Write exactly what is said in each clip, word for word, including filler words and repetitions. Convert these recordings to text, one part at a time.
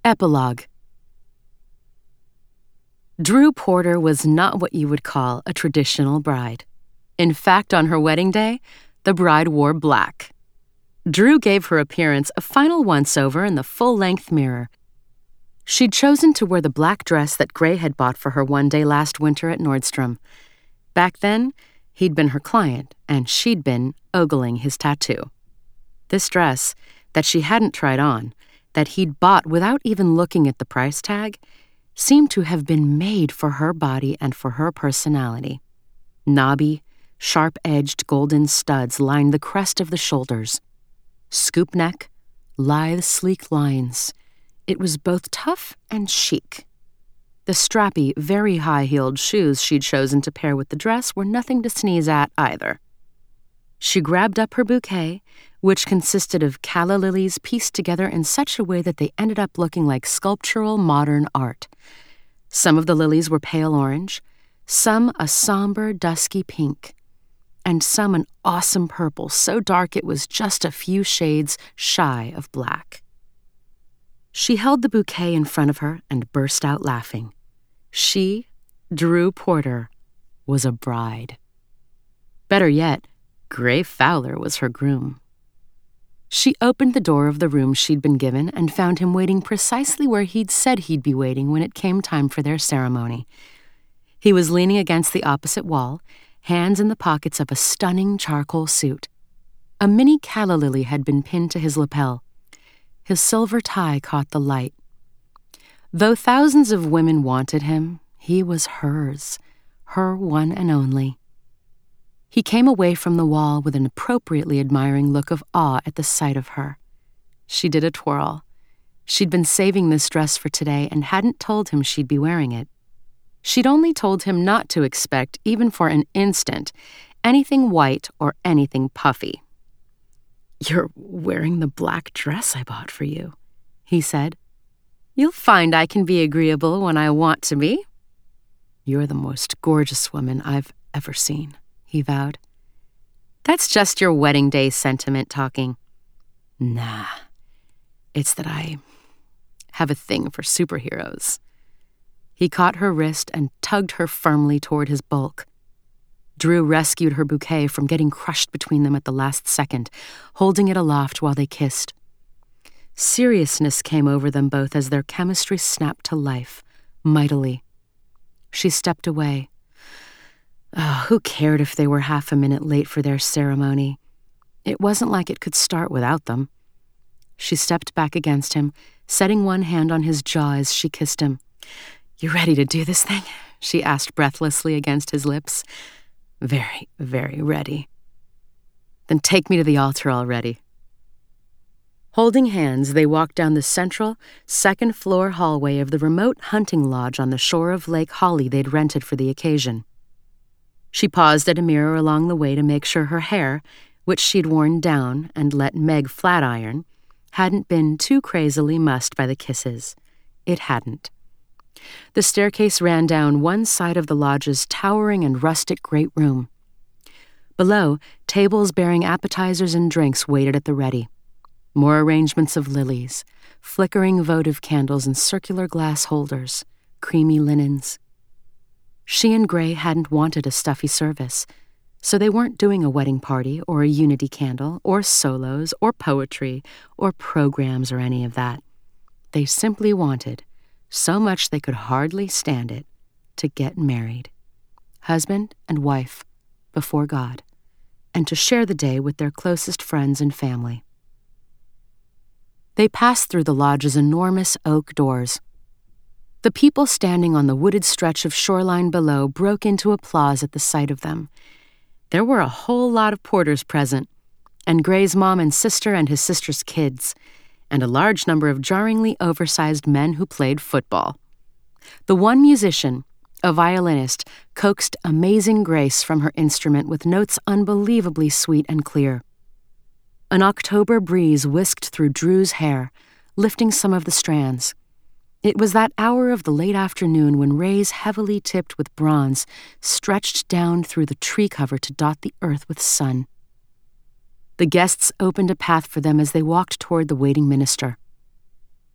Epilogue. Drew Porter was not what you would call a traditional bride. In fact, on her wedding day, the bride wore black. Drew gave her appearance a final once-over in the full-length mirror. She'd chosen to wear the black dress that Gray had bought for her one day last winter at Nordstrom. Back then, he'd been her client, and she'd been ogling his tattoo. This dress, that she hadn't tried on, that he'd bought without even looking at the price tag, seemed to have been made for her body and for her personality. Knobby, sharp-edged golden studs lined the crest of the shoulders. Scoop neck, lithe, sleek lines. It was both tough and chic. The strappy, very high-heeled shoes she'd chosen to pair with the dress were nothing to sneeze at either. She grabbed up her bouquet, which consisted of calla lilies pieced together in such a way that they ended up looking like sculptural modern art. Some of the lilies were pale orange, some a somber, dusky pink, and some an awesome purple so dark it was just a few shades shy of black. She held the bouquet in front of her and burst out laughing. She, Drew Porter, was a bride. Better yet, Gray Fowler was her groom. She opened the door of the room she'd been given and found him waiting precisely where he'd said he'd be waiting when it came time for their ceremony. He was leaning against the opposite wall, hands in the pockets of a stunning charcoal suit. A mini calla lily had been pinned to his lapel. His silver tie caught the light. Though thousands of women wanted him, he was hers, her one and only. He came away from the wall with an appropriately admiring look of awe at the sight of her. She did a twirl. She'd been saving this dress for today and hadn't told him she'd be wearing it. She'd only told him not to expect, even for an instant, anything white or anything puffy. "You're wearing the black dress I bought for you," he said. "You'll find I can be agreeable when I want to be." "You're the most gorgeous woman I've ever seen," he vowed. "That's just your wedding day sentiment talking." "Nah, it's that I have a thing for superheroes." He caught her wrist and tugged her firmly toward his bulk. Drew rescued her bouquet from getting crushed between them at the last second, holding it aloft while they kissed. Seriousness came over them both as their chemistry snapped to life, mightily. She stepped away. Oh, who cared if they were half a minute late for their ceremony? It wasn't like it could start without them. She stepped back against him, setting one hand on his jaw as she kissed him. "You ready to do this thing?" she asked breathlessly against his lips. "Very, very ready." "Then take me to the altar already." Holding hands, they walked down the central, second-floor hallway of the remote hunting lodge on the shore of Lake Holly they'd rented for the occasion. She paused at a mirror along the way to make sure her hair, which she'd worn down and let Meg flat iron, hadn't been too crazily mussed by the kisses. It hadn't. The staircase ran down one side of the lodge's towering and rustic great room. Below, tables bearing appetizers and drinks waited at the ready. More arrangements of lilies, flickering votive candles in circular glass holders, creamy linens. She and Gray hadn't wanted a stuffy service, so they weren't doing a wedding party or a unity candle or solos or poetry or programs or any of that. They simply wanted, so much they could hardly stand it, to get married. Husband and wife, before God, and to share the day with their closest friends and family. They passed through the lodge's enormous oak doors. The people standing on the wooded stretch of shoreline below broke into applause at the sight of them. There were a whole lot of Porters present, and Gray's mom and sister and his sister's kids, and a large number of jarringly oversized men who played football. The one musician, a violinist, coaxed amazing grace from her instrument with notes unbelievably sweet and clear. An October breeze whisked through Drew's hair, lifting some of the strands. It was that hour of the late afternoon when rays heavily tipped with bronze stretched down through the tree cover to dot the earth with sun. The guests opened a path for them as they walked toward the waiting minister.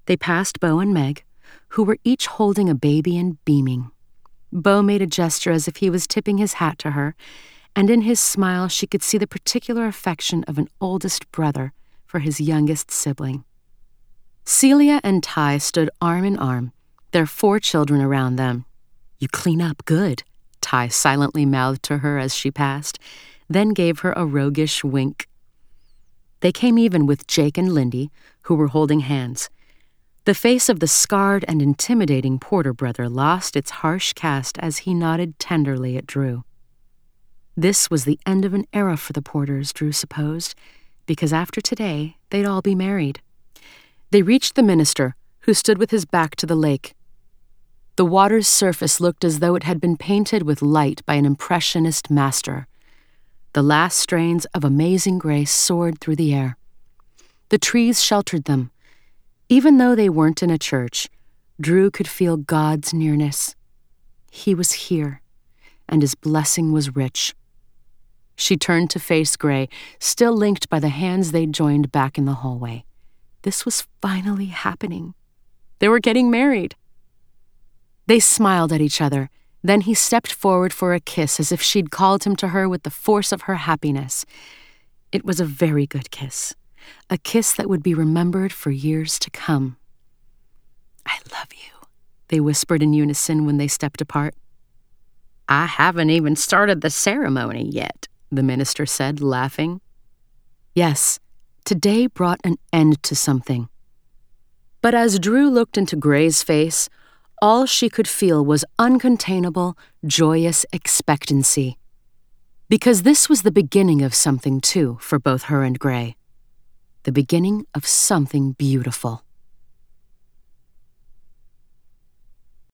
They passed Beau and Meg, who were each holding a baby and beaming. Beau made a gesture as if he was tipping his hat to her, and in his smile she could see the particular affection of an oldest brother for his youngest sibling. Celia and Ty stood arm in arm, their four children around them. "You clean up good," Ty silently mouthed to her as she passed, then gave her a roguish wink. They came even with Jake and Lindy, who were holding hands. The face of the scarred and intimidating Porter brother lost its harsh cast as he nodded tenderly at Drew. This was the end of an era for the Porters, Drew supposed, because after today, they'd all be married. They reached the minister, who stood with his back to the lake. The water's surface looked as though it had been painted with light by an impressionist master. The last strains of Amazing Grace soared through the air. The trees sheltered them. Even though they weren't in a church, Drew could feel God's nearness. He was here, and his blessing was rich. She turned to face Gray, still linked by the hands they'd joined back in the hallway. This was finally happening. They were getting married. They smiled at each other. Then he stepped forward for a kiss as if she'd called him to her with the force of her happiness. It was a very good kiss, a kiss that would be remembered for years to come. "I love you," they whispered in unison when they stepped apart. "I haven't even started the ceremony yet," the minister said, laughing. Yes, today brought an end to something. But as Drew looked into Gray's face, all she could feel was uncontainable, joyous expectancy. Because this was the beginning of something, too, for both her and Gray. The beginning of something beautiful.